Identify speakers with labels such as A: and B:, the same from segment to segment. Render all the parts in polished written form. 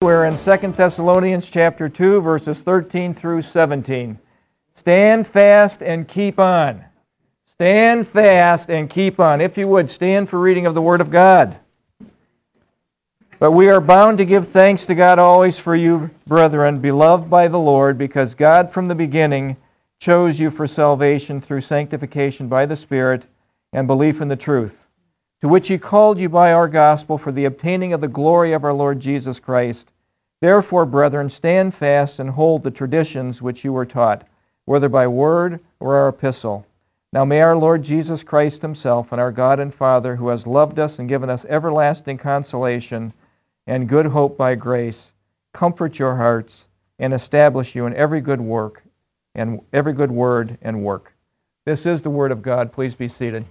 A: We're in 2 Thessalonians chapter 2, verses 13 through 17. Stand fast and keep on. Stand fast and keep on. If you would, stand for reading of the Word of God. But we are bound to give thanks to God always for you, brethren, beloved by the Lord, because God from the beginning chose you for salvation through sanctification by the Spirit and belief in the truth, to which He called you by our gospel for the obtaining of the glory of our Lord Jesus Christ. Therefore, brethren, stand fast and hold the traditions which you were taught, whether by word or our epistle. Now may our Lord Jesus Christ Himself and our God and Father, who has loved us and given us everlasting consolation and good hope by grace, comfort your hearts and establish you in every good work and every good word and work. This is the Word of God. Please be seated.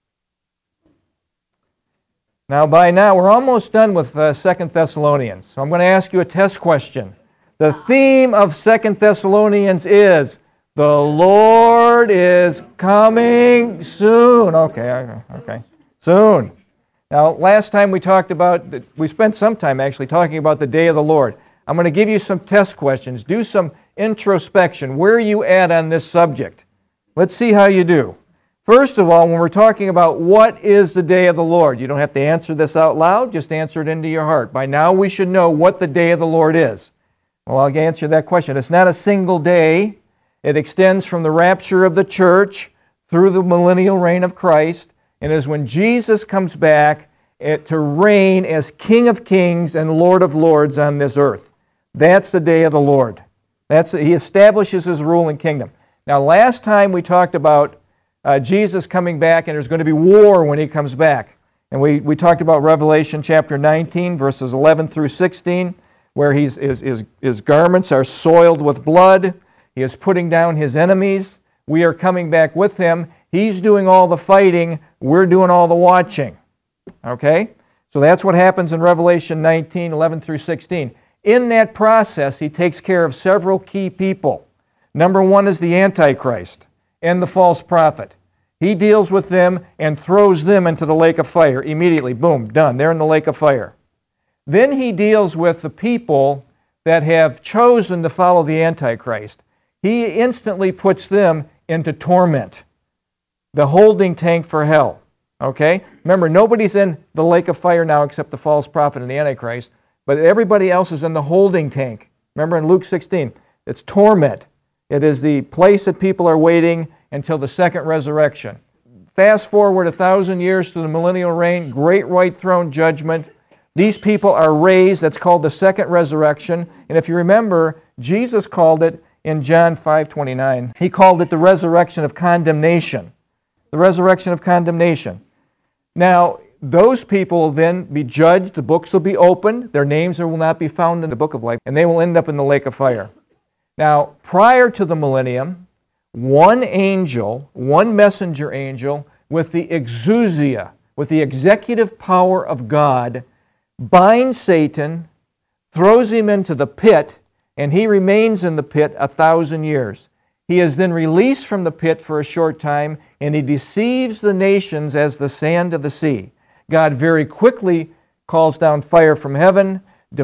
A: Now, by now, we're almost done with 2 Thessalonians. So I'm going to ask you a test question. The theme of 2 Thessalonians is, the Lord is coming soon. Okay. Soon. Now, last time we spent some time actually talking about the day of the Lord. I'm going to give you some test questions. Do some introspection. Where are you at on this subject? Let's see how you do. First of all, when we're talking about what is the day of the Lord, you don't have to answer this out loud, just answer it into your heart. By now we should know what the day of the Lord is. Well, I'll answer that question. It's not a single day. It extends from the rapture of the church through the millennial reign of Christ, and is when Jesus comes back to reign as King of Kings and Lord of Lords on this earth. That's the day of the Lord. He establishes His rule and kingdom. Now, last time we talked about Jesus coming back, and there's going to be war when He comes back. And we talked about Revelation chapter 19, verses 11 through 16, where his garments are soiled with blood. He is putting down His enemies. We are coming back with Him. He's doing all the fighting. We're doing all the watching. Okay? So that's what happens in Revelation 19, 11 through 16. In that process, He takes care of several key people. Number one is the Antichrist and the false prophet. He deals with them and throws them into the lake of fire immediately. Boom, done. They're in the lake of fire. Then He deals with the people that have chosen to follow the Antichrist. He instantly puts them into torment, the holding tank for hell. Okay? Remember, nobody's in the lake of fire now except the false prophet and the Antichrist, but everybody else is in the holding tank. Remember in Luke 16, it's torment. It is the place that people are waiting until the second resurrection. Fast forward 1,000 years to the millennial reign, great white throne judgment. These people are raised. That's called the second resurrection. And if you remember, Jesus called it in John 5:29. He called it the resurrection of condemnation. The resurrection of condemnation. Now, those people will then be judged. The books will be opened. Their names will not be found in the book of life, and they will end up in the lake of fire. Now, prior to the millennium, one messenger angel with the exousia, with the executive power of God, binds Satan, throws him into the pit, and he remains in the pit 1,000 years. He is then released from the pit for a short time, and he deceives the nations as the sand of the sea. God very quickly calls down fire from heaven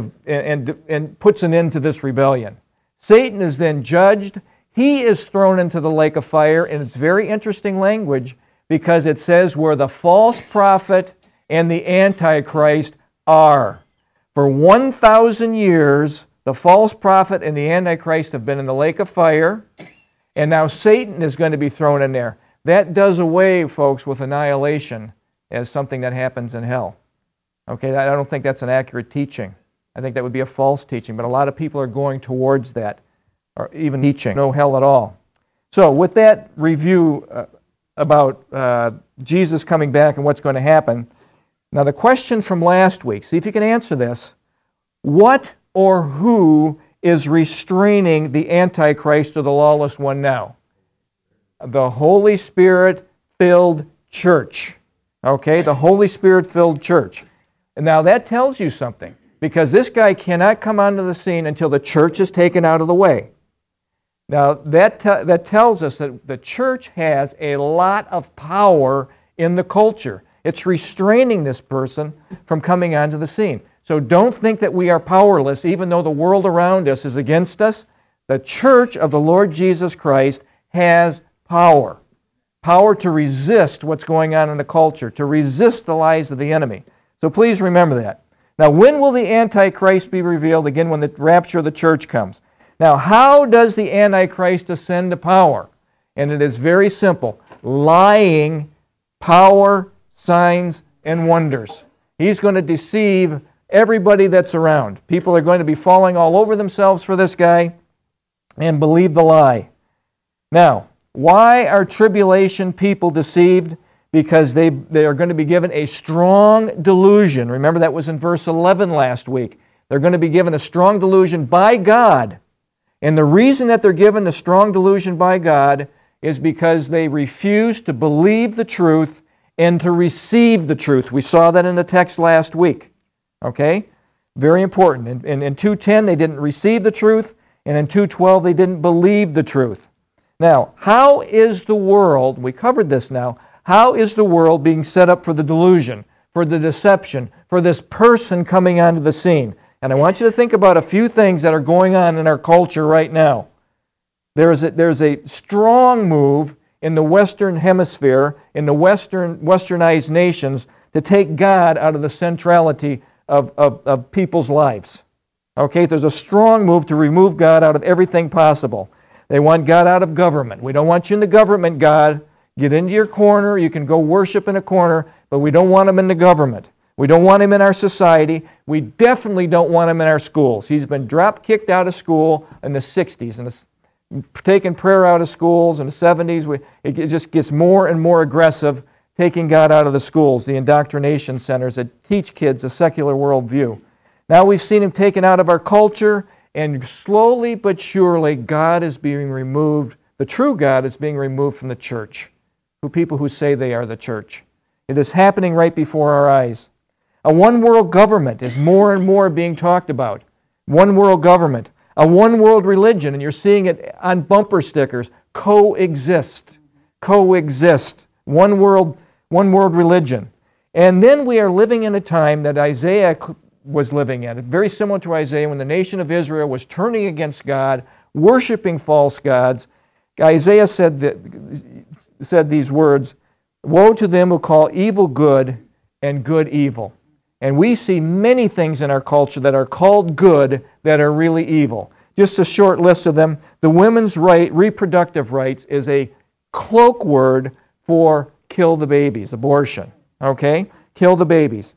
A: and puts an end to this rebellion. Satan is then judged. He is thrown into the lake of fire, and it's very interesting language because it says where the false prophet and the Antichrist are. For 1,000 years, the false prophet and the Antichrist have been in the lake of fire, and now Satan is going to be thrown in there. That does away, folks, with annihilation as something that happens in hell. Okay, I don't think that's an accurate teaching. I think that would be a false teaching, but a lot of people are going towards that, or even teaching no hell at all. So with that review about Jesus coming back and what's going to happen, now the question from last week, see if you can answer this. What or who is restraining the Antichrist or the lawless one now? The Holy Spirit-filled church. Okay, the Holy Spirit-filled church. And now that tells you something, because this guy cannot come onto the scene until the church is taken out of the way. Now, that tells us that the church has a lot of power in the culture. It's restraining this person from coming onto the scene. So So don't think that we are powerless, even though the world around us is against us. The church of the Lord Jesus Christ has power. Power to resist what's going on in the culture, to resist the lies of the enemy. So please remember that. Now, when will the Antichrist be revealed? Again, when the rapture of the church comes. Now, how does the Antichrist ascend to power? And it is very simple. Lying, power, signs, and wonders. He's going to deceive everybody that's around. People are going to be falling all over themselves for this guy and believe the lie. Now, why are tribulation people deceived? Because they are going to be given a strong delusion. Remember, that was in verse 11 last week. They're going to be given a strong delusion by God. And the reason that they're given the strong delusion by God is because they refuse to believe the truth and to receive the truth. We saw that in the text last week. Okay? Very important. In 2:10, they didn't receive the truth, and in 2:12, they didn't believe the truth. Now, how is the world, we covered this now, how is the world being set up for the delusion, for the deception, for this person coming onto the scene? And I want you to think about a few things that are going on in our culture right now. There's a strong move in the Western Hemisphere, in the Westernized nations, to take God out of the centrality of people's lives. Okay, there's a strong move to remove God out of everything possible. They want God out of government. We don't want you in the government, God. Get into your corner. You can go worship in a corner, but we don't want him in the government. We don't want him in our society. We definitely don't want him in our schools. He's been drop-kicked out of school in the 60s and taken prayer out of schools in the 70s. It just gets more and more aggressive, taking God out of the schools, the indoctrination centers that teach kids a secular worldview. Now we've seen him taken out of our culture, and slowly but surely God is being removed. The true God is being removed from the church, from people who say they are the church. It is happening right before our eyes. A one-world government is more and more being talked about. One-world government. A one-world religion, and you're seeing it on bumper stickers. Coexist. Coexist. One world religion. And then we are living in a time that Isaiah was living in. Very similar to Isaiah when the nation of Israel was turning against God, worshiping false gods. Isaiah said these words, "Woe to them who call evil good and good evil." And we see many things in our culture that are called good that are really evil. Just a short list of them. The women's right, reproductive rights, is a cloak word for kill the babies, abortion. Okay? Kill the babies.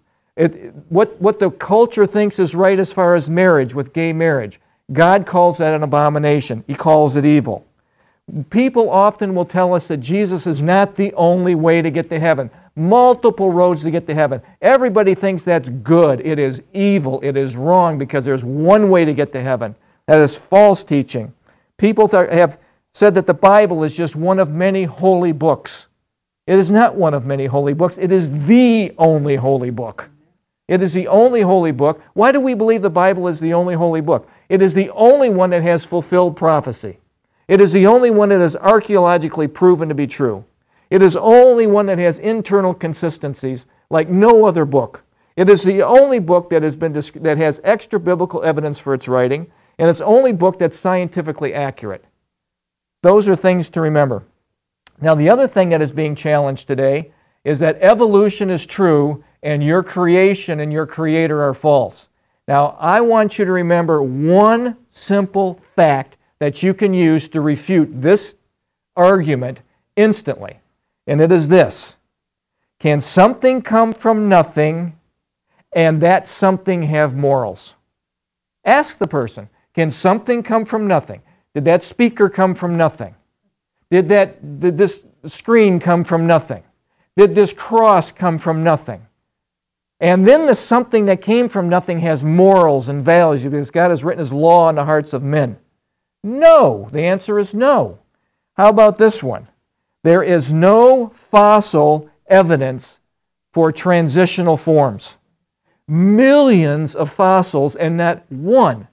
A: What the culture thinks is right as far as marriage, with gay marriage, God calls that an abomination. He calls it evil. People often will tell us that Jesus is not the only way to get to heaven. Multiple roads to get to heaven. Everybody thinks that's good. It is evil. It is wrong because there's one way to get to heaven. That is false teaching. People have said that the Bible is just one of many holy books. It is not one of many holy books. It is the only holy book. It is the only holy book. Why do we believe the Bible is the only holy book? It is the only one that has fulfilled prophecy. It is the only one that is archaeologically proven to be true. It is the only one that has internal consistencies like no other book. It is the only book that has extra biblical evidence for its writing, and it's the only book that's scientifically accurate. Those are things to remember. Now, the other thing that is being challenged today is that evolution is true and your creation and your creator are false. Now, I want you to remember one simple fact that you can use to refute this argument instantly. And it is this: can something come from nothing and that something have morals? Ask the person, can something come from nothing? Did that speaker come from nothing? Did this screen come from nothing? Did this cross come from nothing? And then the something that came from nothing has morals and values because God has written His law in the hearts of men. No. The answer is no. How about this one? There is no fossil evidence for transitional forms. Millions of fossils and not one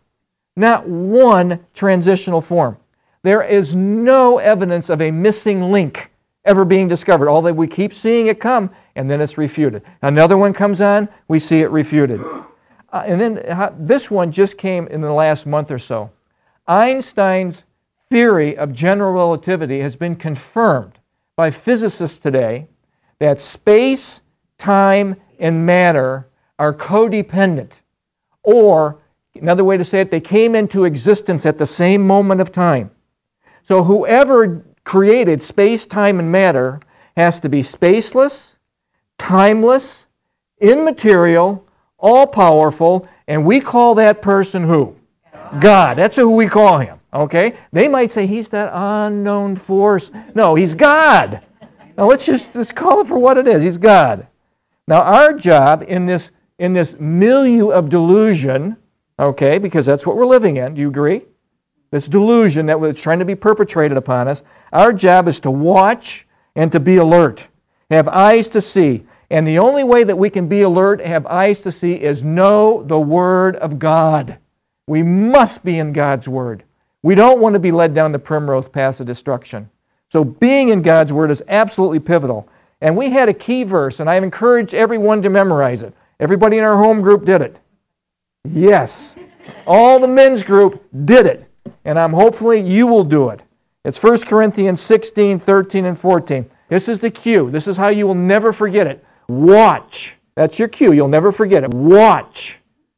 A: transitional form. There is no evidence of a missing link ever being discovered. Although we keep seeing it come, and then it's refuted. Another one comes on, we see it refuted. And then this one just came in the last month or so. Einstein's theory of general relativity has been confirmed by physicists today that space, time, and matter are codependent. Or, another way to say it, they came into existence at the same moment of time. So whoever created space, time, and matter has to be spaceless, timeless, immaterial, all-powerful, and we call that person who? God. That's who we call him. Okay? They might say he's that unknown force. No, he's God. Now let's call it for what it is. He's God. Now our job in this milieu of delusion, okay, because that's what we're living in, do you agree? This delusion that was trying to be perpetrated upon us, our job is to watch and to be alert, have eyes to see. And the only way that we can be alert, have eyes to see, is know the Word of God. We must be in God's Word. We don't want to be led down the primrose path of destruction. So being in God's Word is absolutely pivotal. And we had a key verse, and I've encouraged everyone to memorize it. Everybody in our home group did it. Yes. All the men's group did it. And hopefully you will do it. It's 1 Corinthians 16, 13, and 14. This is the cue. This is how you will never forget it. Watch. That's your cue. You'll never forget it. Watch.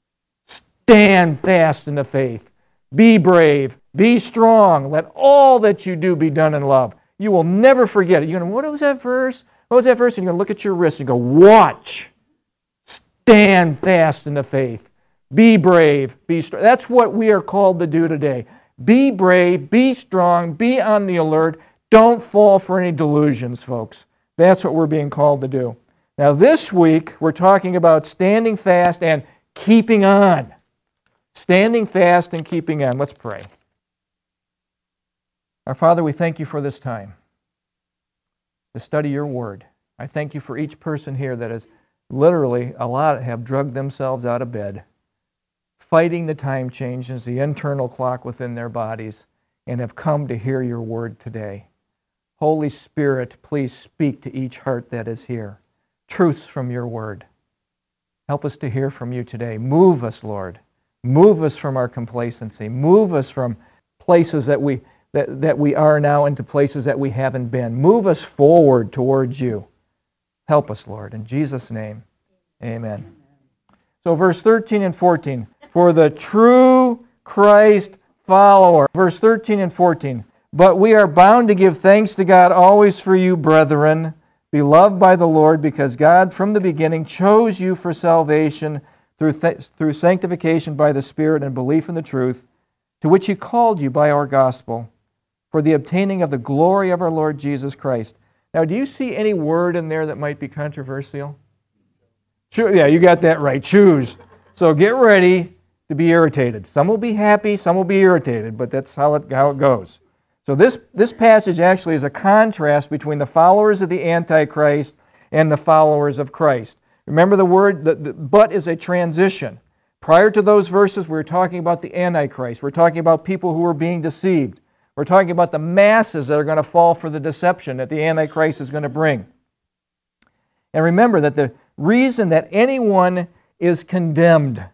A: Stand fast in the faith. Be brave. Be strong. Let all that you do be done in love. You will never forget it. You're going to, what was that verse? What was that verse? And you're going to look at your wrist and go, watch. Stand fast in the faith. Be brave. Be strong. That's what we are called to do today. Be brave. Be strong. Be on the alert. Don't fall for any delusions, folks. That's what we're being called to do. Now this week, we're talking about standing fast and keeping on. Standing fast and keeping on. Let's pray. Our Father, we thank you for this time to study your word. I thank you for each person here that has literally, a lot have drugged themselves out of bed, fighting the time changes, the internal clock within their bodies, and have come to hear your word today. Holy Spirit, please speak to each heart that is here. Truths from your word. Help us to hear from you today. Move us, Lord. Move us from our complacency. Move us from places that we are now into places that we haven't been. Move us forward towards you. Help us, Lord. In Jesus' name, amen. So verse 13 and 14. For the true Christ follower. Verse 13 and 14. But we are bound to give thanks to God always for you, brethren, beloved by the Lord, because God from the beginning chose you for salvation through sanctification by the Spirit and belief in the truth, to which He called you by our gospel, for the obtaining of the glory of our Lord Jesus Christ. Now, do you see any word in there that might be controversial? Yeah, you got that right. Choose. So get ready to be irritated. Some will be happy, some will be irritated, but that's how it goes. So this passage actually is a contrast between the followers of the Antichrist and the followers of Christ. Remember the word, the but is a transition. Prior to those verses, we were talking about the Antichrist. We're talking about people who are being deceived. We're talking about the masses that are going to fall for the deception that the Antichrist is going to bring. And remember that the reason that anyone is condemned,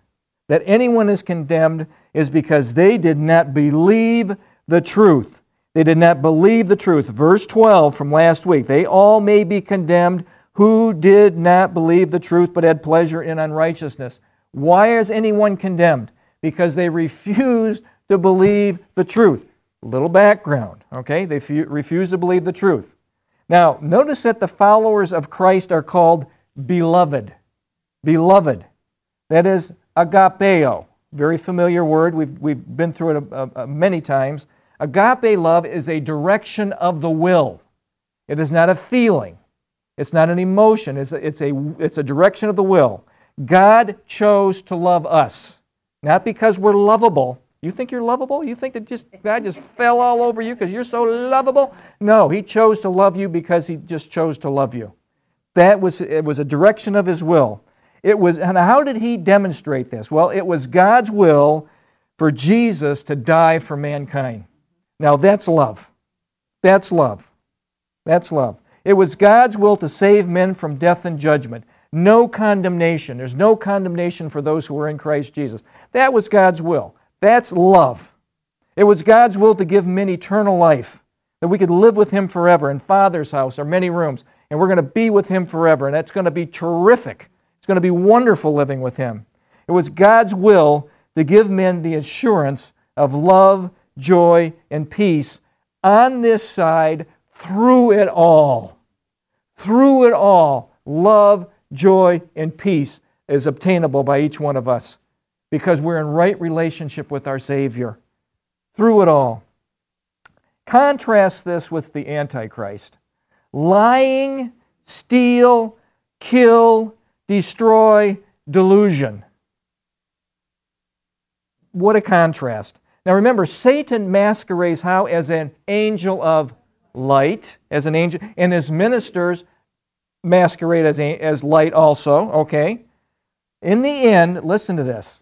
A: is because they did not believe the truth. They did not believe the truth. Verse 12 from last week, they all may be condemned who did not believe the truth but had pleasure in unrighteousness. Why is anyone condemned? Because they refused to believe the truth. Little background, okay? They refuse to believe the truth. Now, notice that the followers of Christ are called beloved. Beloved. That is agapeo. Very familiar word. We've been through it many times. Agape love is a direction of the will. It is not a feeling. It's not an emotion. It's a direction of the will. God chose to love us, not because we're lovable. You think you're lovable? You think that God just fell all over you because you're so lovable? No, He chose to love you because He just chose to love you. It was a direction of His will. And how did He demonstrate this? Well, it was God's will for Jesus to die for mankind. Now that's love. That's love. That's love. It was God's will to save men from death and judgment. no condemnation. There's no condemnation for those who are in Christ Jesus. That was God's will. That's love. It was God's will to give men eternal life, that we could live with Him forever in Father's house or many rooms, and we're going to be with Him forever, and that's going to be terrific. It's going to be wonderful living with Him. It was God's will to give men the assurance of love, joy, and peace on this side through it all. Through it all, love, joy, and peace is obtainable by each one of us because we're in right relationship with our Savior. Through it all. Contrast this with the Antichrist. Lying, steal, kill, destroy, delusion. What a contrast. Now remember, Satan masquerades how? As an angel of light, as an angel, and his ministers masquerade as light also, okay? In the end, listen to this.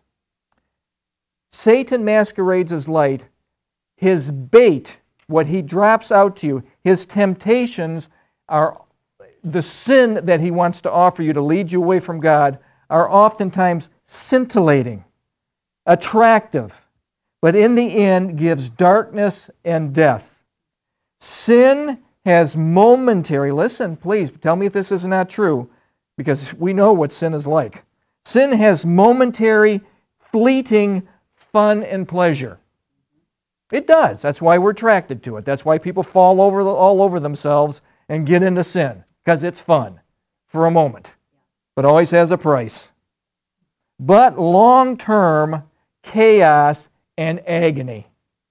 A: Satan masquerades as light. His bait, what he drops out to you, his temptations are the sin that he wants to offer you to lead you away from God are oftentimes scintillating, attractive, but in the end gives darkness and death. Sin has momentary, listen, please, tell me if this is not true, because we know what sin is like. Sin has momentary, fleeting fun and pleasure. It does. That's why we're attracted to it. That's why people fall all over themselves and get into sin, because it's fun for a moment, but always has a price. But long-term chaos and agony.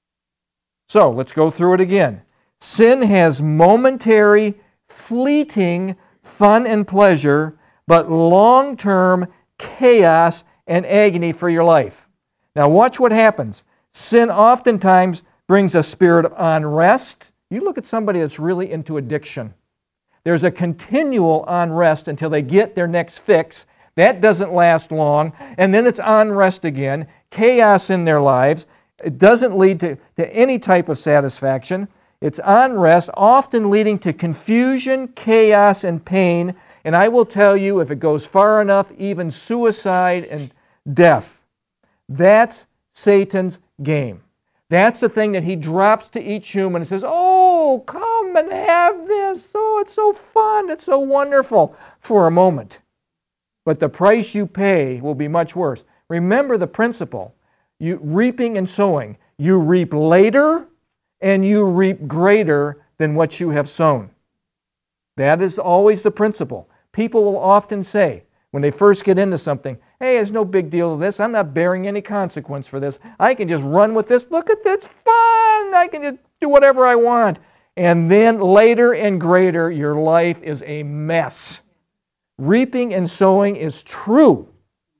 A: So let's go through it again. Sin has momentary, fleeting fun and pleasure, but long-term chaos and agony for your life. Now watch what happens. Sin oftentimes brings a spirit of unrest. You look at somebody that's really into addiction. There's a continual unrest until they get their next fix. That doesn't last long. And then it's unrest again, chaos in their lives. It doesn't lead to any type of satisfaction. It's unrest, often leading to confusion, chaos, and pain. And I will tell you, if it goes far enough, even suicide and death. That's Satan's game. That's the thing that he drops to each human and says, oh, come and have this. Oh, it's so fun. It's so wonderful for a moment. But the price you pay will be much worse. Remember the principle. You reaping and sowing. You reap later and you reap greater than what you have sown. That is always the principle. People will often say, when they first get into something, hey, there's no big deal to this. I'm not bearing any consequence for this. I can just run with this. Look at this, fun. I can just do whatever I want. And then later and greater, your life is a mess. Reaping and sowing is true.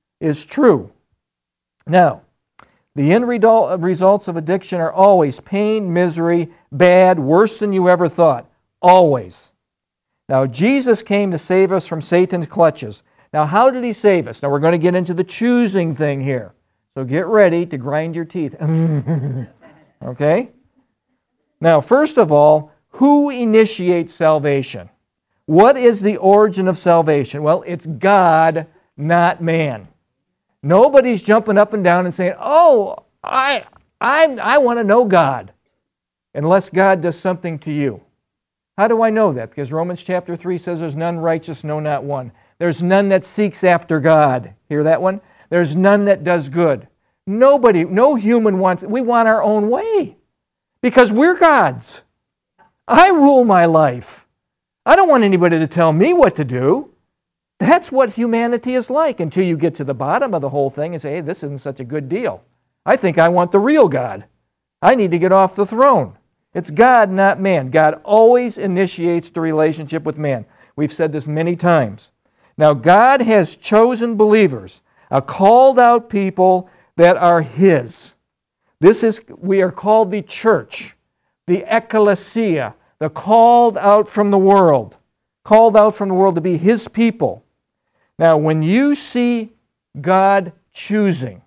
A: Now, the end results of addiction are always pain, misery, bad, worse than you ever thought. Always. Now, Jesus came to save us from Satan's clutches. Now, how did he save us? Now, we're going to get into the choosing thing here. So get ready to grind your teeth. Okay? Now, first of all, who initiates salvation? What is the origin of salvation? Well, it's God, not man. Nobody's jumping up and down and saying, oh, I want to know God, unless God does something to you. How do I know that? Because Romans chapter 3 says there's none righteous, no, not one. There's none that seeks after God. Hear that one? There's none that does good. Nobody, no human wants, we want our own way. Because we're God's. I rule my life. I don't want anybody to tell me what to do. That's what humanity is like until you get to the bottom of the whole thing and say, hey, this isn't such a good deal. I think I want the real God. I need to get off the throne. It's God, not man. God always initiates the relationship with man. We've said this many times. Now, God has chosen believers, a called out people that are His. We are called the church, the ecclesia, the called out from the world to be His people. Now, when you see God choosing,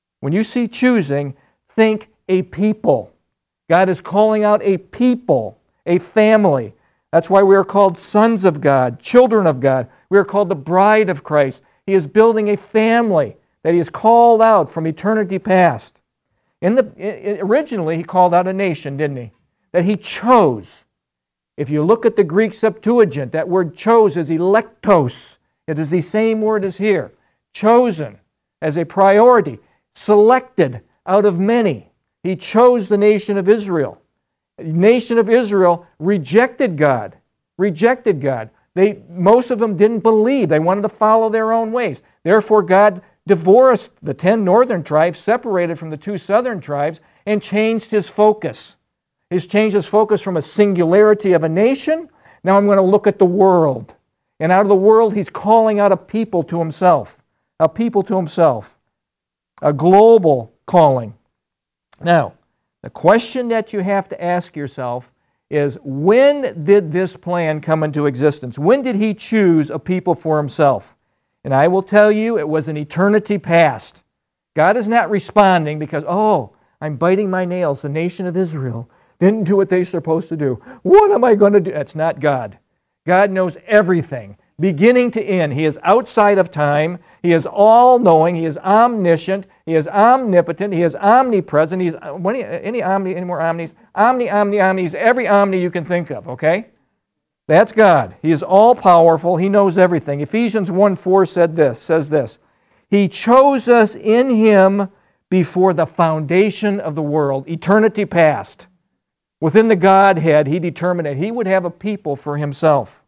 A: think a people. God is calling out a people, a family. That's why we are called sons of God, children of God. We are called the bride of Christ. He is building a family that He has called out from eternity past. Originally, He called out a nation, didn't He? That He chose. If you look at the Greek Septuagint, that word chose is electos. It is the same word as here. Chosen as a priority. Selected out of many. He chose the nation of Israel. The nation of Israel rejected God. Rejected God. Most of them didn't believe. They wanted to follow their own ways. Therefore, God divorced the 10 northern tribes, separated from the 2 southern tribes, and changed His focus. He's changed His focus from a singularity of a nation. Now I'm going to look at the world. And out of the world, He's calling out a people to Himself. A people to Himself. A global calling. Now, the question that you have to ask yourself is, when did this plan come into existence? When did He choose a people for Himself? And I will tell you, it was an eternity past. God is not responding because, oh, I'm biting my nails. The nation of Israel didn't do what they're supposed to do. What am I going to do? That's not God. God knows everything, beginning to end. He is outside of time. He is all-knowing. He is omniscient. He is omnipotent. He is omnipresent. He's any more omnis? Omni. He's every omni you can think of, okay? That's God. He is all-powerful. He knows everything. Ephesians 1:4 says this. He chose us in Him before the foundation of the world, eternity past. Within the Godhead, He determined that He would have a people for Himself.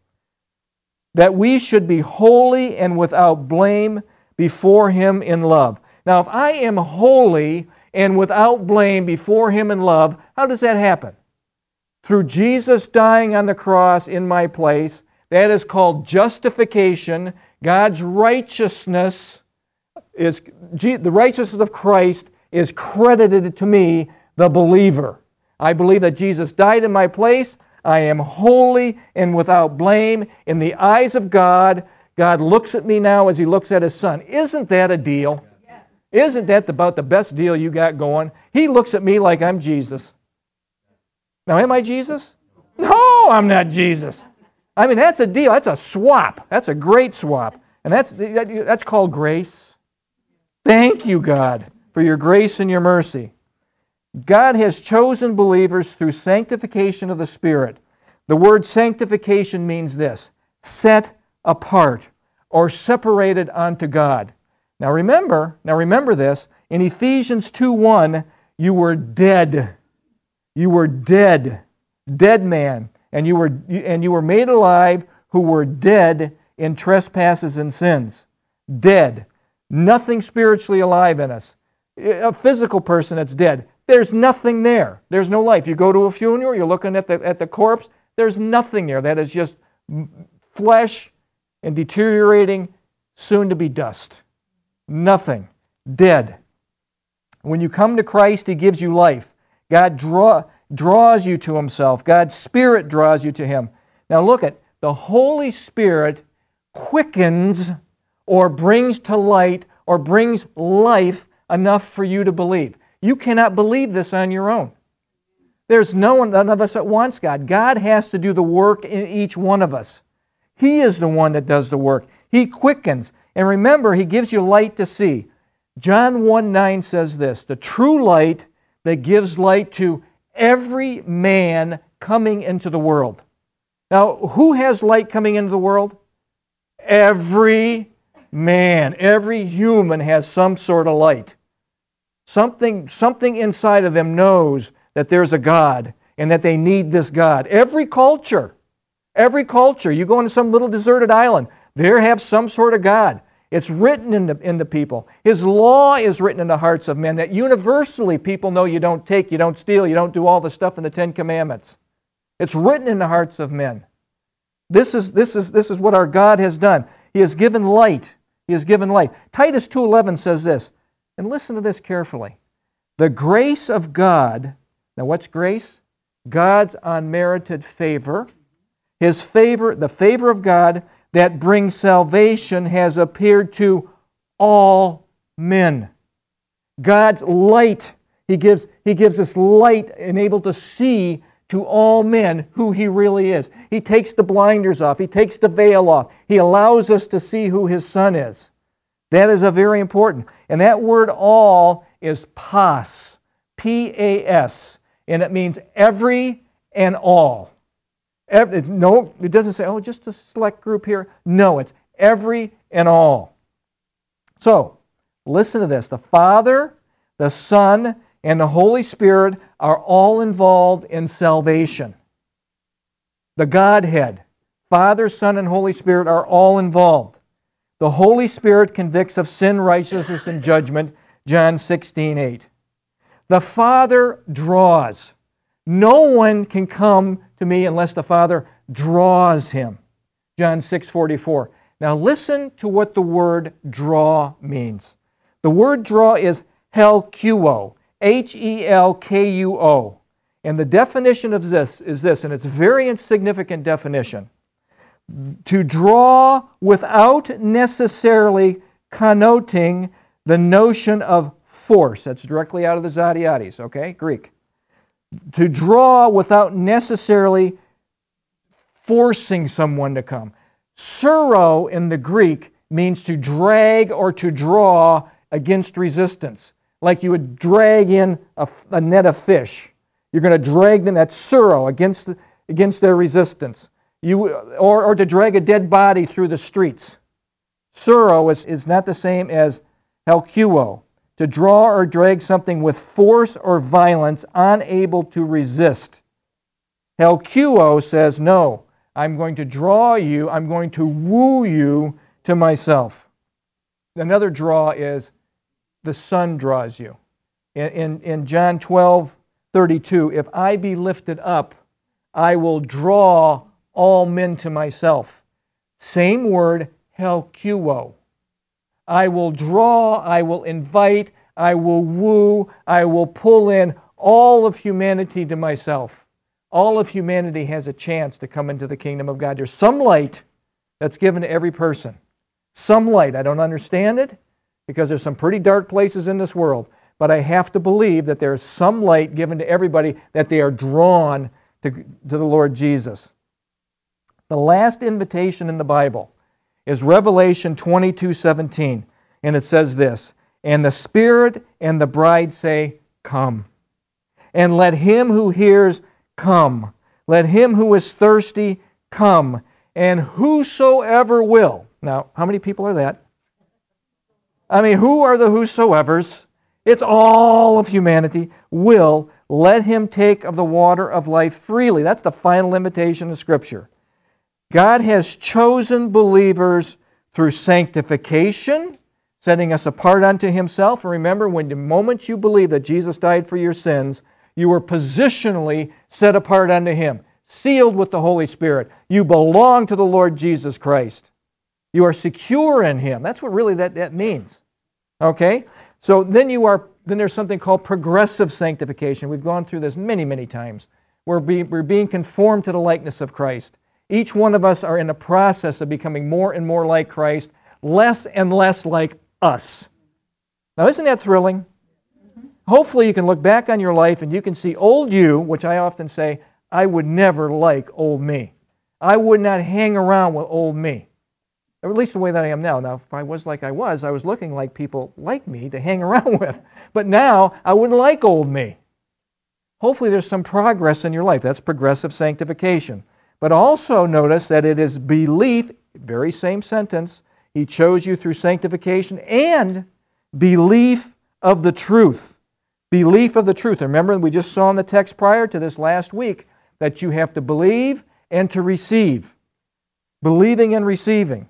A: That we should be holy and without blame before Him in love. Now, if I am holy and without blame before Him in love, how does that happen? Through Jesus dying on the cross in my place. That is called justification. God's righteousness the righteousness of Christ is credited to me, the believer. I believe that Jesus died in my place. I am holy and without blame in the eyes of God. God looks at me now as He looks at His Son. Isn't that a deal? Isn't that about the best deal you got going? He looks at me like I'm Jesus. Now, am I Jesus? No, I'm not Jesus. I mean, that's a deal. That's a swap. That's a great swap. And that's called grace. Thank you, God, for your grace and your mercy. God has chosen believers through sanctification of the Spirit. The word sanctification means this: set apart or separated unto God. Now remember this. In Ephesians 2:1, you were dead. You were dead. Dead man. And you were made alive who were dead in trespasses and sins. Dead. Nothing spiritually alive in us. A physical person that's dead, there's nothing there. There's no life. You go to a funeral, you're looking at the corpse, there's nothing there. That is just flesh and deteriorating, soon to be dust. Nothing. Dead. When you come to Christ, He gives you life. God draws you to Himself. God's Spirit draws you to Him. Now look at, the Holy Spirit quickens or brings to light or brings life enough for you to believe. You cannot believe this on your own. There's none of us that wants God. God has to do the work in each one of us. He is the one that does the work. He quickens. And remember, He gives you light to see. John 1:9 says this: the true light that gives light to every man coming into the world. Now, who has light coming into the world? Every man, every human has some sort of light. Something inside of them knows that there's a God and that they need this God. Every culture, you go into some little deserted island, they have some sort of God. It's written in the people. His law is written in the hearts of men, that universally people know you don't take, you don't steal, you don't do all the stuff in the Ten Commandments. It's written in the hearts of men. This is what our God has done. He has given light. He has given light. Titus 2:11 says this, and listen to this carefully. The grace of God, now what's grace? God's unmerited favor. His favor, the favor of God that brings salvation, has appeared to all men. God's light, He gives us light and able to see to all men who he really is. He takes the blinders off. He takes the veil off. He allows us to see who his Son is. That is a very important. And that word all is pas, P-A-S, and it means every and all. No, it doesn't say, oh, just a select group here. No, it's every and all. So, listen to this. The Father, the Son, and the Holy Spirit are all involved in salvation. The Godhead, Father, Son, and Holy Spirit are all involved. The Holy Spirit convicts of sin, righteousness, and judgment, John 16:8. The Father draws. No one can come to me unless the Father draws him, John 6:44. Now listen to what the word draw means. The word draw is helkuo, H-E-L-K-U-O. And the definition of this is this, and it's a very insignificant definition. To draw without necessarily connoting the notion of force. That's directly out of the Zadiatis, okay? Greek. To draw without necessarily forcing someone to come. Suro in the Greek means to drag or to draw against resistance. Like you would drag in a net of fish. You're going to drag them, that's suro, against their resistance. Or to drag a dead body through the streets. Suro is not the same as helkuo. To draw or drag something with force or violence, unable to resist. Helkuo says, no, I'm going to draw you, I'm going to woo you to myself. Another draw is the Son draws you. In John 12:32, if I be lifted up, I will draw all men to myself. Same word, helkuo. I will draw, I will invite, I will woo, I will pull in all of humanity to myself. All of humanity has a chance to come into the kingdom of God. There's some light that's given to every person. Some light. I don't understand it because there's some pretty dark places in this world. But I have to believe that there is some light given to everybody, that they are drawn to the Lord Jesus. The last invitation in the Bible is Revelation 22:17. And it says this, and the Spirit and the bride say, come. And let him who hears come. Let him who is thirsty come. And whosoever will. Now, how many people are that? I mean, who are the whosoevers? It's all of humanity. Will, let him take of the water of life freely. That's the final invitation of Scripture. God has chosen believers through sanctification, setting us apart unto himself. And remember, when the moment you believe that Jesus died for your sins, you were positionally set apart unto him, sealed with the Holy Spirit. You belong to the Lord Jesus Christ. You are secure in him. That's what really that means. Okay? So then there's something called progressive sanctification. We've gone through this many, many times. We're being conformed to the likeness of Christ. Each one of us are in the process of becoming more and more like Christ, less and less like us. Now, isn't that thrilling? Hopefully you can look back on your life and you can see old you, which I often say, I would never like old me. I would not hang around with old me. Or at least the way that I am now. Now, if I was like I was looking like people like me to hang around with. But now, I wouldn't like old me. Hopefully there's some progress in your life. That's progressive sanctification. But also notice that it is belief, very same sentence, he chose you through sanctification, and belief of the truth. Belief of the truth. Remember, we just saw in the text prior to this last week that you have to believe and to receive. Believing and receiving.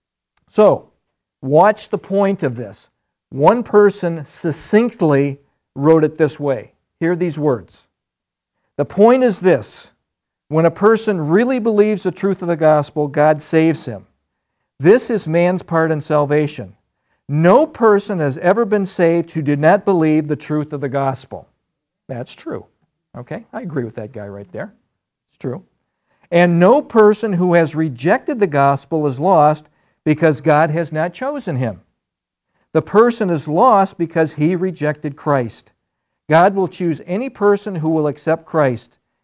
A: So, watch the point of this. One person succinctly wrote it this way. Hear these words. The point is this. When a person really believes the truth of the gospel, God saves him. This is man's part in salvation. No person has ever been saved who did not believe the truth of the gospel. That's true. Okay, I agree with that guy right there. It's true. And no person who has rejected the gospel is lost because God has not chosen him. The person is lost because he rejected Christ. God will choose any person who will accept Christ.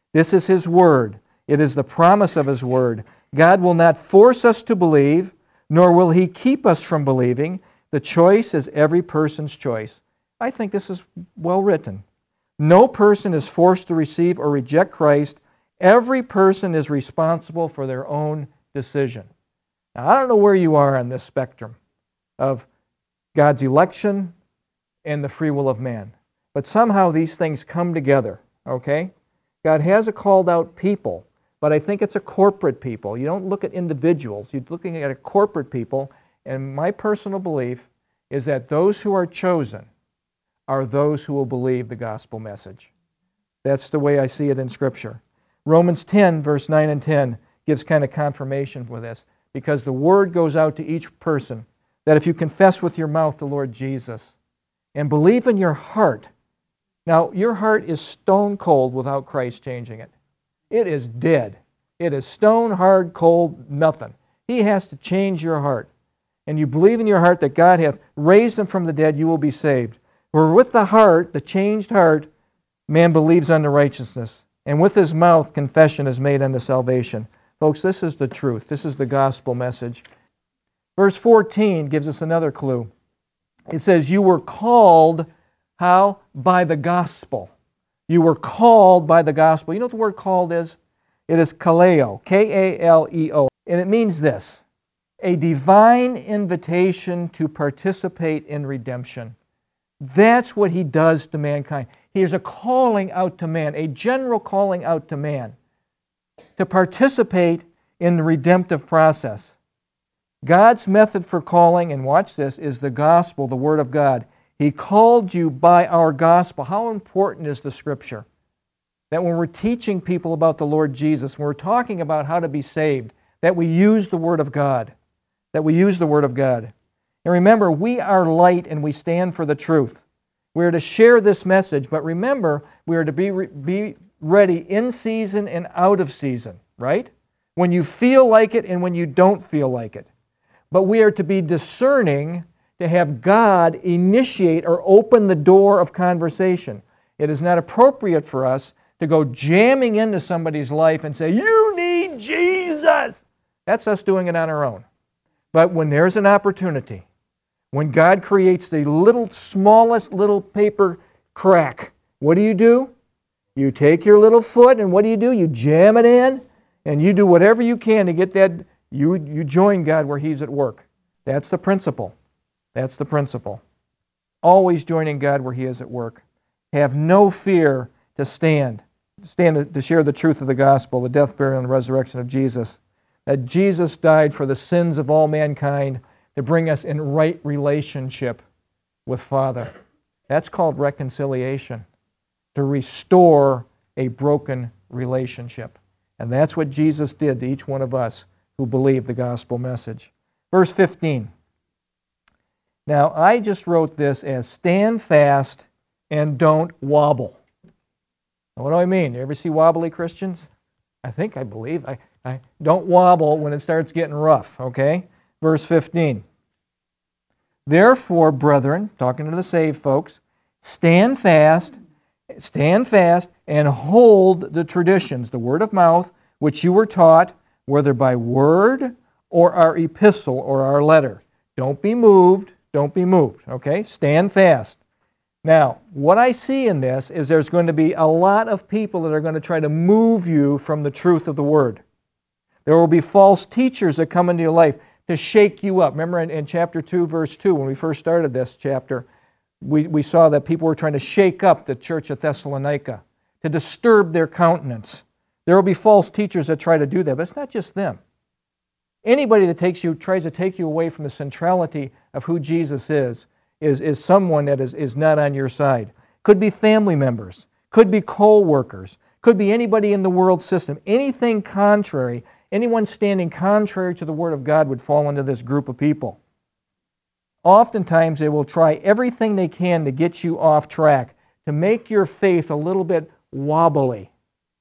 A: This is His Word. It is the promise of His Word. God will not force us to believe, nor will He keep us from believing. The choice is every person's choice. I think this is well written. No person is forced to receive or reject Christ. Every person is responsible for their own decision. Now, I don't know where you are on this spectrum of God's election and the free will of man, but somehow these things come together, okay? God has a called out people, but I think it's a corporate people. You don't look at individuals. You're looking at a corporate people, and my personal belief is that those who are chosen are those who will believe the gospel message. That's the way I see it in Scripture. Romans 10, verse 9 and 10 gives kind of confirmation for this, because the word goes out to each person that if you confess with your mouth the Lord Jesus and believe in your heart. Now, your heart is stone cold without Christ changing it. It is dead. It is stone hard, cold, nothing. He has to change your heart. And you believe in your heart that God hath raised Him from the dead, you will be saved. For with the heart, the changed heart, man believes unto righteousness. And with his mouth, confession is made unto salvation. Folks, this is the truth. This is the gospel message. Verse 14 gives us another clue. It says, you were called, how? By the gospel. You were called by the gospel. You know what the word called is? It is kaleo, K-A-L-E-O. And it means this, a divine invitation to participate in redemption. That's what He does to mankind. He is a calling out to man, a general calling out to man, to participate in the redemptive process. God's method for calling, and watch this, is the gospel, the Word of God. He called you by our gospel. How important is the Scripture? That when we're teaching people about the Lord Jesus, when we're talking about how to be saved, that we use the Word of God. That we use the Word of God. And remember, we are light and we stand for the truth. We are to share this message, but remember, we are to be ready in season and out of season, right? When you feel like it and when you don't feel like it. But we are to be discerning, to have God initiate or open the door of conversation. It is not appropriate for us to go jamming into somebody's life and say, you need Jesus. That's us doing it on our own. But when there's an opportunity, when God creates the smallest little paper crack, what do? You take your little foot and what do? You jam it in and you do whatever you can to get that. You join God where He's at work. That's the principle. That's the principle. Always joining God where He is at work. Have no fear to stand to share the truth of the gospel, the death, burial, and resurrection of Jesus. That Jesus died for the sins of all mankind to bring us in right relationship with Father. That's called reconciliation. To restore a broken relationship. And that's what Jesus did to each one of us who believe the gospel message. Verse 15. Now, I just wrote this as stand fast and don't wobble. Now, what do I mean? You ever see wobbly Christians? I believe. I don't wobble when it starts getting rough, okay? Verse 15. Therefore, brethren, talking to the saved folks, stand fast, and hold the traditions, the word of mouth, which you were taught, whether by word or our epistle or our letter. Don't be moved, okay? Stand fast. Now, what I see in this is there's going to be a lot of people that are going to try to move you from the truth of the Word. There will be false teachers that come into your life to shake you up. Remember in chapter 2, verse 2, when we first started this chapter, we saw that people were trying to shake up the church of Thessalonica, to disturb their countenance. There will be false teachers that try to do that, but it's not just them. Anybody that tries to take you away from the centrality of who Jesus is someone that is not on your side. Could be family members, could be co-workers, could be anybody in the world system. Anything contrary, anyone standing contrary to the Word of God would fall into this group of people. Oftentimes they will try everything they can to get you off track, to make your faith a little bit wobbly.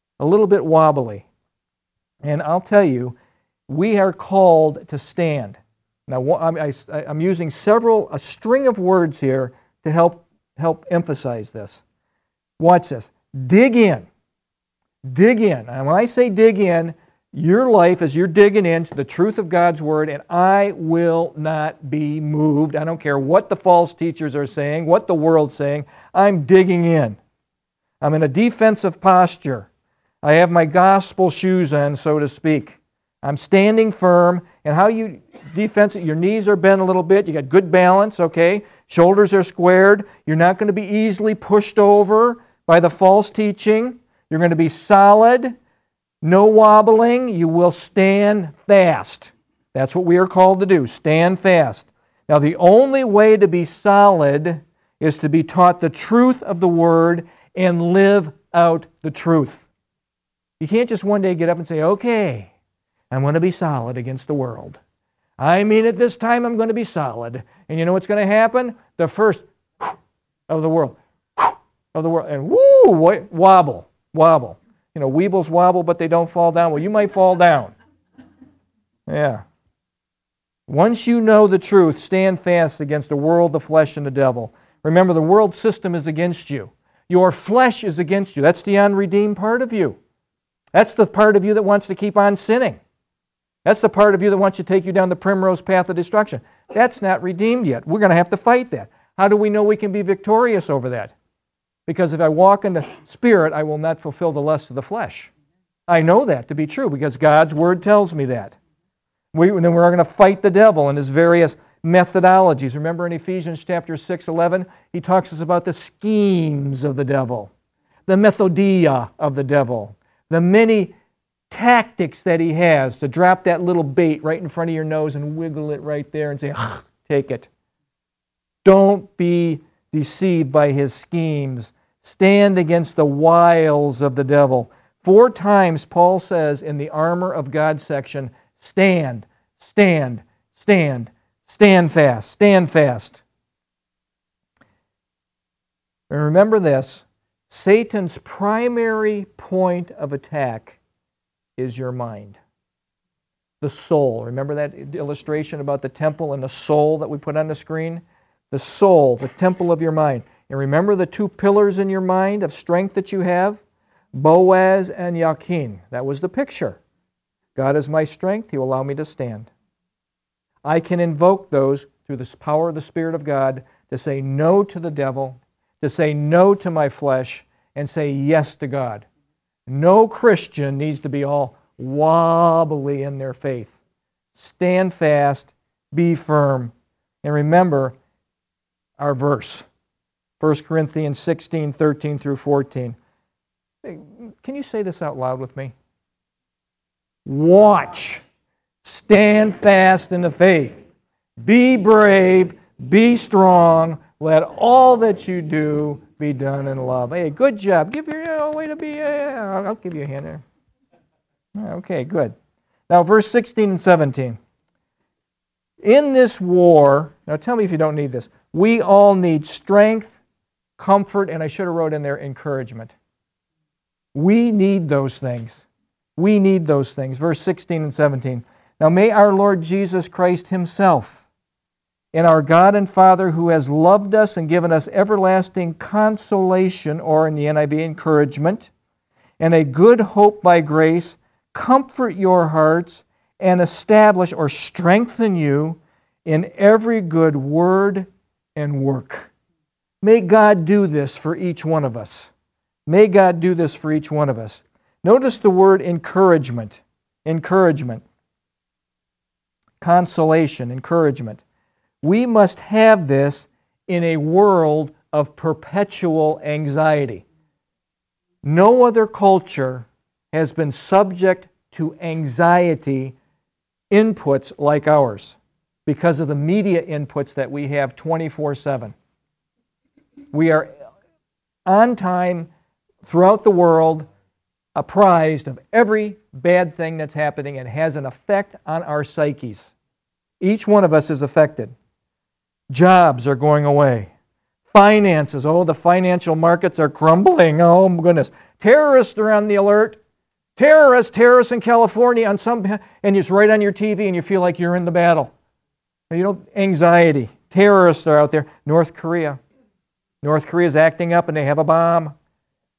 A: And I'll tell you, we are called to stand. Now, I'm using a string of words here to help emphasize this. Watch this. Dig in. Dig in. And when I say dig in, your life as you're digging into the truth of God's Word, and I will not be moved. I don't care what the false teachers are saying, what the world's saying. I'm digging in. I'm in a defensive posture. I have my gospel shoes on, so to speak. I'm standing firm. And how you defense it, your knees are bent a little bit. You got good balance, okay? Shoulders are squared. You're not going to be easily pushed over by the false teaching. You're going to be solid. No wobbling. You will stand fast. That's what we are called to do. Stand fast. Now, the only way to be solid is to be taught the truth of the Word and live out the truth. You can't just one day get up and say, okay, I'm going to be solid against the world. I mean it this time, I'm going to be solid. And you know what's going to happen? The first of the world. And woo, wobble. You know, weebles wobble, but they don't fall down. Well, you might fall down. Yeah. Once you know the truth, stand fast against the world, the flesh, and the devil. Remember, the world system is against you. Your flesh is against you. That's the unredeemed part of you. That's the part of you that wants to keep on sinning. That's the part of you that wants to take you down the primrose path of destruction. That's not redeemed yet. We're going to have to fight that. How do we know we can be victorious over that? Because if I walk in the Spirit, I will not fulfill the lusts of the flesh. I know that to be true because God's Word tells me that. Then we're going to fight the devil and his various methodologies. Remember in Ephesians chapter 6:11, he talks to us about the schemes of the devil, the methodia of the devil, the many tactics that he has to drop that little bait right in front of your nose and wiggle it right there and say, take it. Don't be deceived by his schemes. Stand against the wiles of the devil. 4 times Paul says in the armor of God section, stand, stand, stand, stand fast, stand fast. And remember this, Satan's primary point of attack is your mind. The soul. Remember that illustration about the temple and the soul that we put on the screen? The soul, the temple of your mind. And remember the 2 pillars in your mind of strength that you have? Boaz and Yakin. That was the picture. God is my strength. He will allow me to stand. I can invoke those through the power of the Spirit of God to say no to the devil, to say no to my flesh, and say yes to God. No Christian needs to be all wobbly in their faith. Stand fast, be firm, and remember our verse, 1 Corinthians 16, 13 through 14. Can you say this out loud with me? Watch. Stand fast in the faith. Be brave. Be strong. Let all that you do be done in love. Hey, good job. Give your way to be. I'll give you a hand there. Okay, good. Now, verse 16 and 17. In this war, now tell me if you don't need this. We all need strength, comfort, and I should have wrote in there encouragement. We need those things. We need those things. Verse 16 and 17. Now may our Lord Jesus Christ himself and our God and Father who has loved us and given us everlasting consolation, or in the NIV, encouragement, and a good hope by grace, comfort your hearts and establish or strengthen you in every good word and work. May God do this for each one of us. May God do this for each one of us. Notice the word encouragement. Encouragement. Consolation, encouragement. We must have this in a world of perpetual anxiety. No other culture has been subject to anxiety inputs like ours because of the media inputs that we have 24/7. We are on time throughout the world, apprised of every bad thing that's happening and has an effect on our psyches. Each one of us is affected. Jobs are going away. Finances, the financial markets are crumbling. Oh my goodness. Terrorists are on the alert. Terrorists in California and it's right on your TV and you feel like you're in the battle. Anxiety. Terrorists are out there. North Korea is acting up and they have a bomb.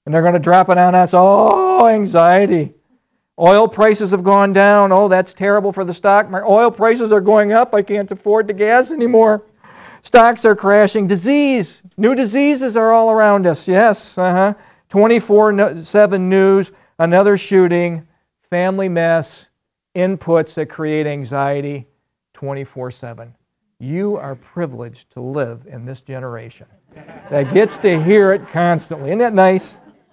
A: And they're going to drop it on us. Oh, anxiety. Oil prices have gone down. Oh, that's terrible for the stock market. Oil prices are going up. I can't afford the gas anymore. Stocks are crashing. Disease. New diseases are all around us. Yes. 24/7 news. Another shooting. Family mess. Inputs that create anxiety 24/7. You are privileged to live in this generation that gets to hear it constantly. Isn't that nice?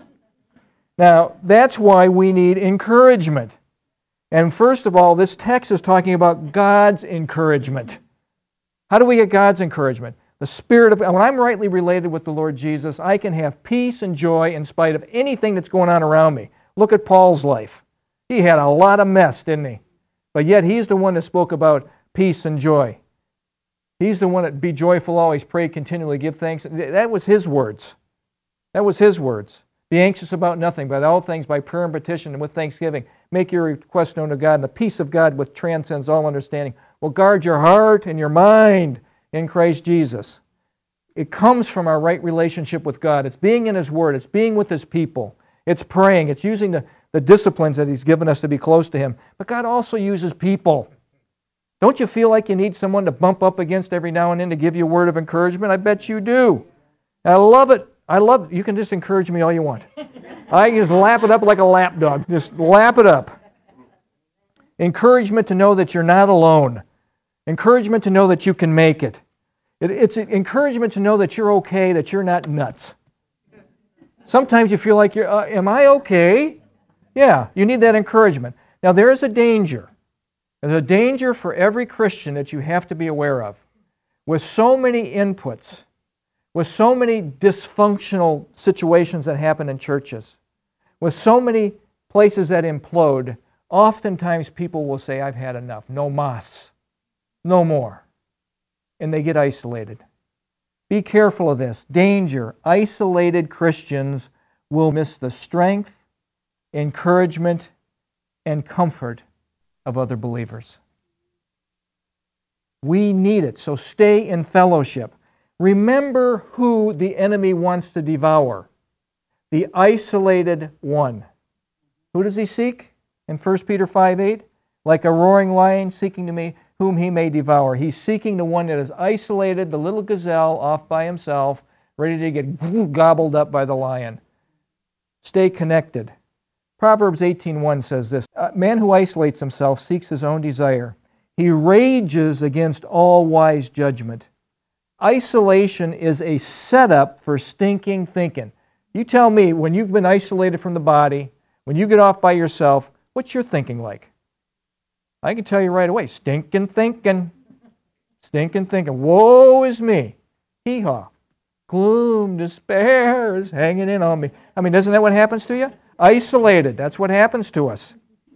A: Now, that's why we need encouragement. And first of all, this text is talking about God's encouragement. How do we get God's encouragement? The Spirit of, when I'm rightly related with the Lord Jesus, I can have peace and joy in spite of anything that's going on around me. Look at Paul's life. He had a lot of mess, didn't he? But yet he's the one that spoke about peace and joy. He's the one that be joyful always, pray continually, give thanks. That was his words. That was his words. Be anxious about nothing, but all things by prayer and petition and with thanksgiving. Make your request known to God, and the peace of God which transcends all understanding will guard your heart and your mind in Christ Jesus. It comes from our right relationship with God. It's being in His Word. It's being with His people. It's praying. It's using the disciplines that He's given us to be close to Him. But God also uses people. Don't you feel like you need someone to bump up against every now and then to give you a word of encouragement? I bet you do. I love it. You can just encourage me all you want. I can just lap it up like a lap dog. Just lap it up. Encouragement to know that you're not alone. Encouragement to know that you can make it. It's an encouragement to know that you're okay, that you're not nuts. Sometimes you feel like am I okay? Yeah, you need that encouragement. Now there is a danger. There's a danger for every Christian that you have to be aware of. With so many inputs, with so many dysfunctional situations that happen in churches, with so many places that implode, oftentimes people will say, I've had enough. No mas. No more. And they get isolated. Be careful of this. Danger. Isolated Christians will miss the strength, encouragement, and comfort of other believers. We need it. So stay in fellowship. Remember who the enemy wants to devour. The isolated one. Who does he seek? In 1 Peter 5:8, like a roaring lion seeking to me whom he may devour. He's seeking the one that is isolated, the little gazelle off by himself, ready to get gobbled up by the lion. Stay connected. Proverbs 18:1 says this, a man who isolates himself seeks his own desire. He rages against all wise judgment. Isolation is a setup for stinking thinking. You tell me, when you've been isolated from the body, when you get off by yourself, what's your thinking like? I can tell you right away, stinking thinking. Stinking thinking. Woe is me. Hee-haw. Gloom, despair is hanging in on me. I mean, isn't that what happens to you? Isolated. That's what happens to us.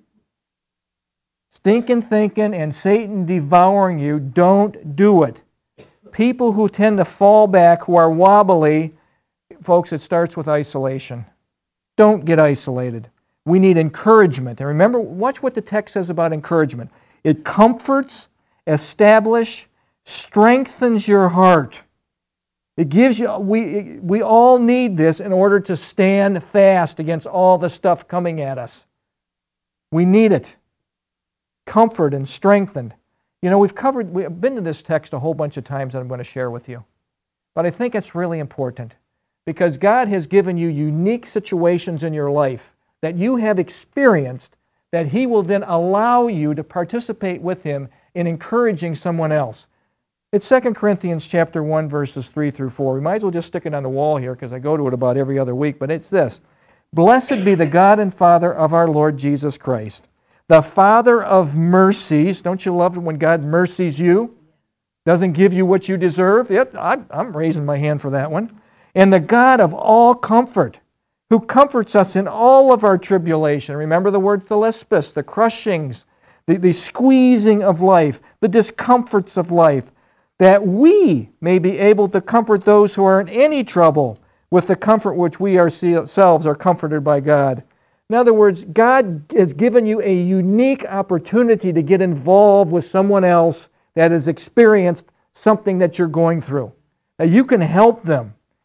A: Stinking thinking and Satan devouring you, don't do it. People who tend to fall back, who are wobbly, folks, it starts with isolation. Don't get isolated. We need encouragement. And remember, watch what the text says about encouragement. It comforts, establishes, strengthens your heart. It gives you, we all need this in order to stand fast against all the stuff coming at us. We need it. Comfort and strengthened. You know, we've been to this text a whole bunch of times that I'm going to share with you. But I think it's really important because God has given you unique situations in your life that you have experienced that He will then allow you to participate with Him in encouraging someone else. It's 2 Corinthians chapter 1, verses 3 through 4. We might as well just stick it on the wall here because I go to it about every other week, but it's this. Blessed be the God and Father of our Lord Jesus Christ, the Father of mercies. Don't you love it when God mercies you? Doesn't give you what you deserve? Yep, I'm raising my hand for that one. And the God of all comfort, who comforts us in all of our tribulation. Remember the word thelispis, the crushings, the squeezing of life, the discomforts of life, that we may be able to comfort those who are in any trouble with the comfort which we ourselves are comforted by God. In other words, God has given you a unique opportunity to get involved with someone else that has experienced something that you're going through. Now you can help them.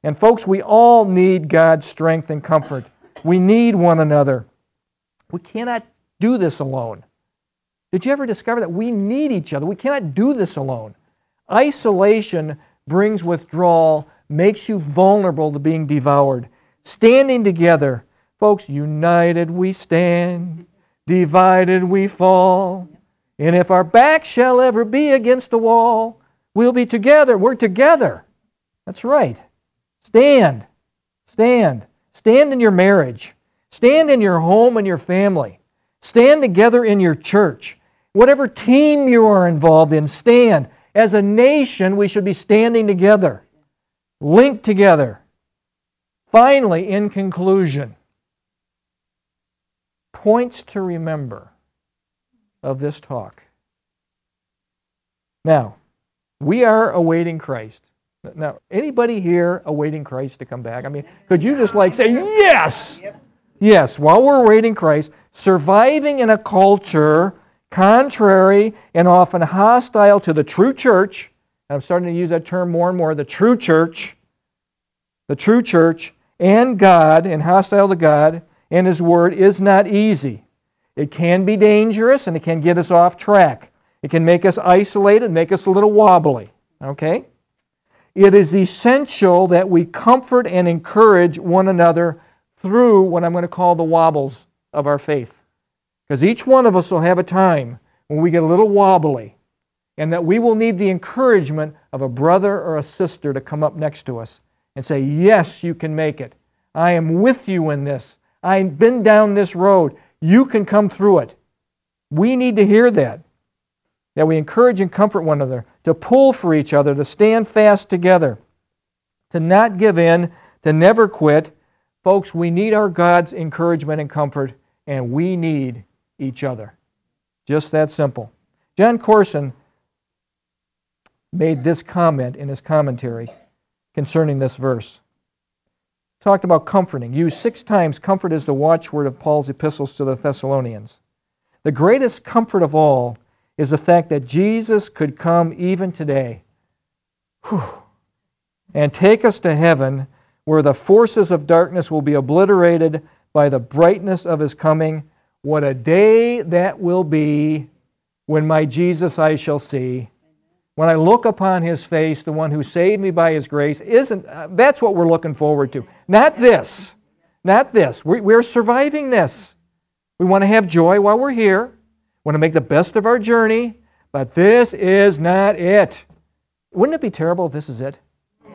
A: And folks, we all need God's strength and comfort. We need one another. We cannot do this alone. Did you ever discover that we need each other? We cannot do this alone. Isolation brings withdrawal, makes you vulnerable to being devoured. Standing together, folks, united we stand, divided we fall. And if our back shall ever be against the wall, we'll be together. We're together. That's right. Stand. Stand. Stand in your marriage. Stand in your home and your family. Stand together in your church. Whatever team you are involved in, stand. As a nation, we should be standing together, linked together. Finally, in conclusion, points to remember of this talk. Now, we are awaiting Christ. Now, anybody here awaiting Christ to come back? I mean, could you just say, yes! Yes, while we're awaiting Christ, surviving in a culture contrary and often hostile to the true church. I'm starting to use that term more and more, the true church and God, and hostile to God and His Word is not easy. It can be dangerous and it can get us off track. It can make us isolated, make us a little wobbly. Okay? It is essential that we comfort and encourage one another through what I'm going to call the wobbles of our faith. Because each one of us will have a time when we get a little wobbly, and that we will need the encouragement of a brother or a sister to come up next to us and say, yes, you can make it. I am with you in this. I've been down this road. You can come through it. We need to hear that we encourage and comfort one another, to pull for each other, to stand fast together, to not give in, to never quit. Folks, we need our God's encouragement and comfort, and we need each other. Just that simple. John Corson made this comment in his commentary concerning this verse. Talked about comforting. Used 6 times, comfort is the watchword of Paul's epistles to the Thessalonians. The greatest comfort of all is the fact that Jesus could come even today and take us to heaven, where the forces of darkness will be obliterated by the brightness of His coming. What a day that will be when my Jesus I shall see. When I look upon His face, the one who saved me by His grace, that's what we're looking forward to. Not this. Not this. We're surviving this. We want to have joy while we're here. We want to make the best of our journey. But this is not it. Wouldn't it be terrible if this is it?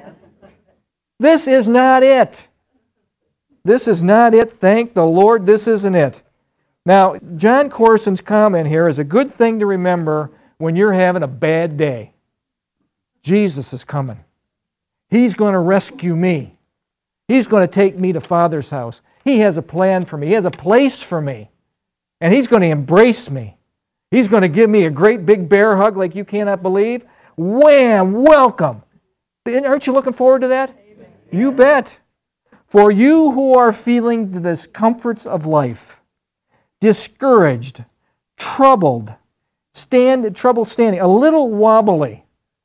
A: This is not it. This is not it. Thank the Lord, this isn't it. Now, John Corson's comment here is a good thing to remember when you're having a bad day. Jesus is coming. He's going to rescue me. He's going to take me to Father's house. He has a plan for me. He has a place for me. And He's going to embrace me. He's going to give me a great big bear hug like you cannot believe. Wham! Welcome. Aren't you looking forward to that? Amen. You bet. For you who are feeling the discomforts of life, discouraged, troubled standing, a little wobbly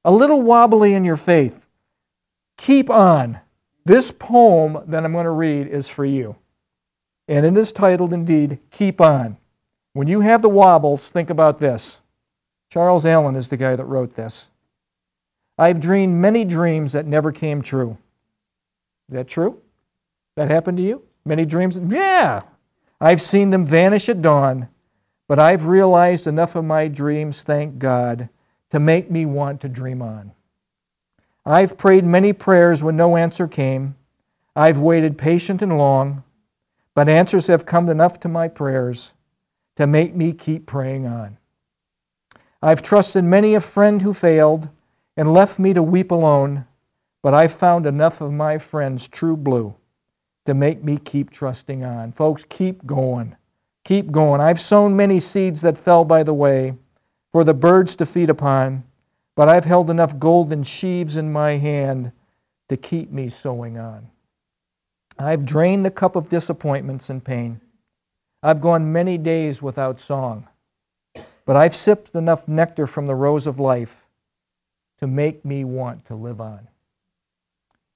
A: in your faith, keep on. This poem that I'm going to read is for you. And it is titled, indeed, Keep On. When you have the wobbles, think about this. Charles Allen is the guy that wrote this. I've dreamed many dreams that never came true. Is that true? That happened to you? Many dreams? Yeah! I've seen them vanish at dawn, but I've realized enough of my dreams, thank God, to make me want to dream on. I've prayed many prayers when no answer came. I've waited patient and long, but answers have come enough to my prayers to make me keep praying on. I've trusted many a friend who failed and left me to weep alone, but I've found enough of my friends true blue to make me keep trusting on. Folks, keep going. Keep going. I've sown many seeds that fell by the way for the birds to feed upon, but I've held enough golden sheaves in my hand to keep me sowing on. I've drained the cup of disappointments and pain. I've gone many days without song, but I've sipped enough nectar from the rose of life to make me want to live on.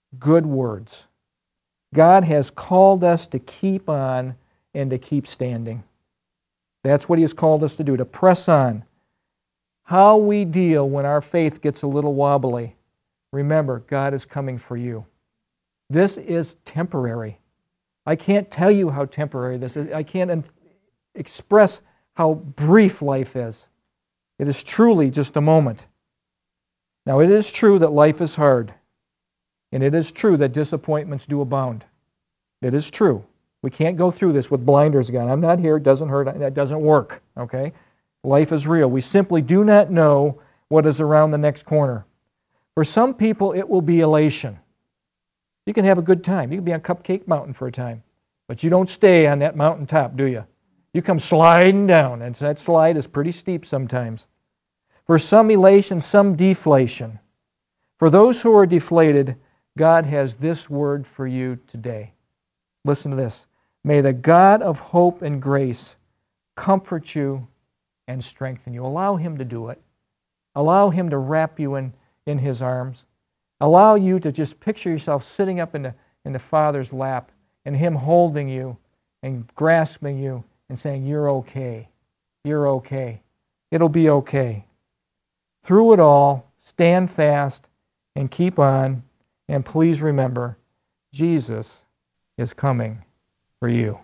A: good words. God has called us to keep on and to keep standing. That's what He has called us to do, to press on. How we deal when our faith gets a little wobbly, remember, God is coming for you. This is temporary. I can't tell you how temporary this is. I can't express how brief life is. It is truly just a moment. Now, it is true that life is hard. And it is true that disappointments do abound. It is true. We can't go through this with blinders on. I'm not here. It doesn't hurt. That doesn't work. Okay? Life is real. We simply do not know what is around the next corner. For some people, it will be elation. You can have a good time. You can be on Cupcake Mountain for a time. But you don't stay on that mountaintop, do you? You come sliding down, and that slide is pretty steep sometimes. For some elation, some deflation. For those who are deflated, God has this word for you today. Listen to this. May the God of hope and grace comfort you and strengthen you. Allow Him to do it. Allow Him to wrap you in His arms. Allow you to just picture yourself sitting up in the Father's lap and Him holding you and grasping you and saying, you're okay. You're okay. It'll be okay. Through it all, stand fast and keep on. And please remember, Jesus is coming for you.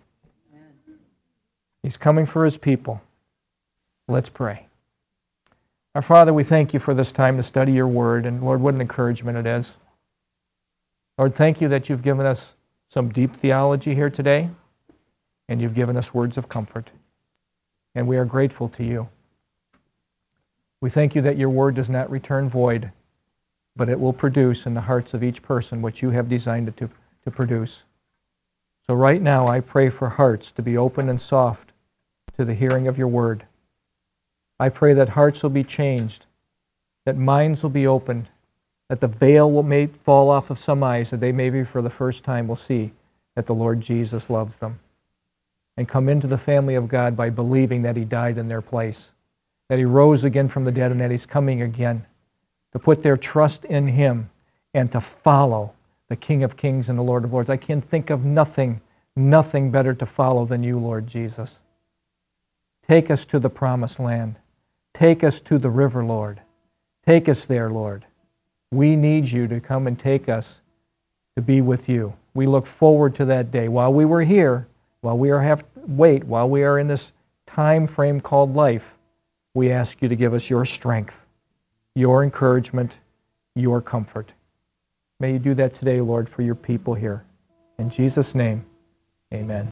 A: He's coming for His people. Let's pray. Our Father, we thank You for this time to study Your Word. And Lord, what an encouragement it is. Lord, thank You that You've given us some deep theology here today. And You've given us words of comfort. And we are grateful to You. We thank You that Your Word does not return void, but it will produce in the hearts of each person what You have designed it to produce. So right now, I pray for hearts to be open and soft to the hearing of Your Word. I pray that hearts will be changed, that minds will be opened, that the veil may fall off of some eyes, that they maybe for the first time will see that the Lord Jesus loves them, and come into the family of God by believing that He died in their place, that He rose again from the dead, and that He's coming again, to put their trust in Him and to follow the King of Kings and the Lord of Lords. I can think of nothing better to follow than You, Lord Jesus. Take us to the promised land. Take us to the river, Lord. Take us there, Lord. We need You to come and take us to be with You. We look forward to that day. While we were here, while we are in this time frame called life, we ask You to give us Your strength, Your encouragement, Your comfort. May You do that today, Lord, for Your people here. In Jesus' name, amen.